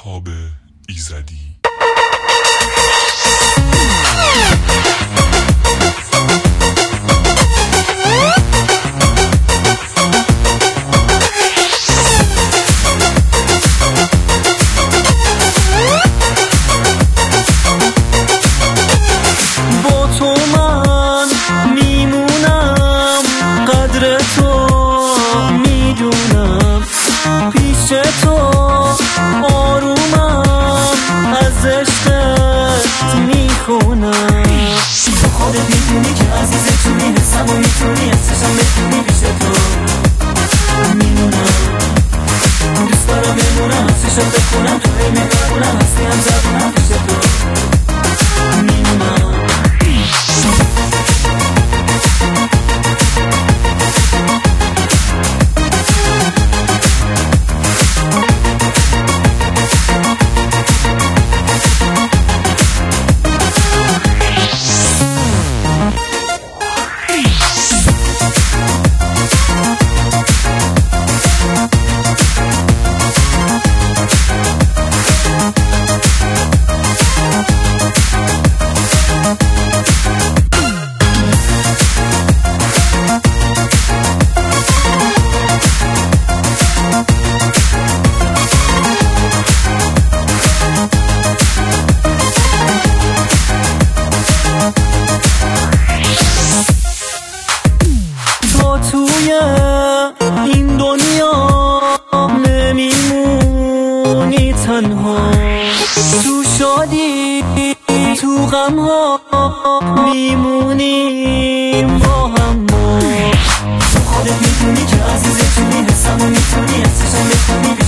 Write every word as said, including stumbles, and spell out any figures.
مهتاب ایزدی. با تو من میمونم، قدر تو میدونم، پیش تو آرومم، از عشقت میخونم. تو خودت میدونی که عزیزت تو میرسم و میتونی ازشم بتونی، پیش تو میمونم، دوست دارم بمونم، ازشم بخونم، تو هی میبرونم، هستی هم زبونم، پیش تو میمونم. توی این دنیا نمیمونی تنها، تو شادی تو غم ها میمونیم با هم. تو خودت میدونی که عزیزت تو میرسم و میتونی ازشم بکنی.